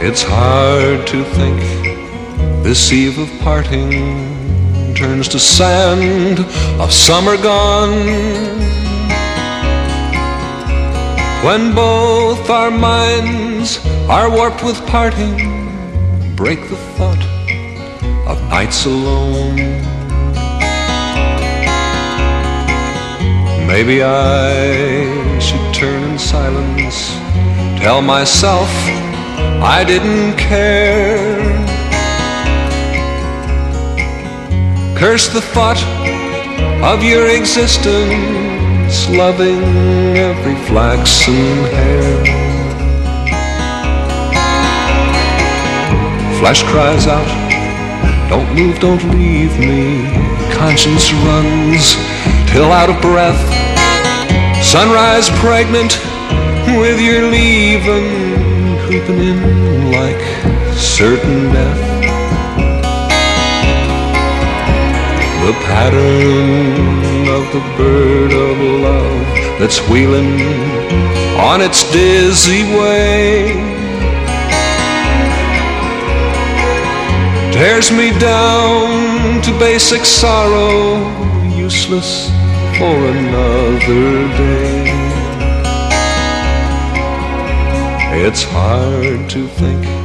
It's hard to think this eve of parting turns to sand of summer gone, when both our minds are warped with parting, break the thought of nights alone. Maybe I should turn in silence, tell myself I didn't care, curse the thought of your existence, loving every flaxen hair. Flesh cries out, don't move, don't leave me. Conscience runs till out of breath. Sunrise pregnant with your leaving, creeping in like certain death. The pattern of the bird of love that's wheeling on its dizzy way tears me down to basic sorrow, useless for another day. It's hard to think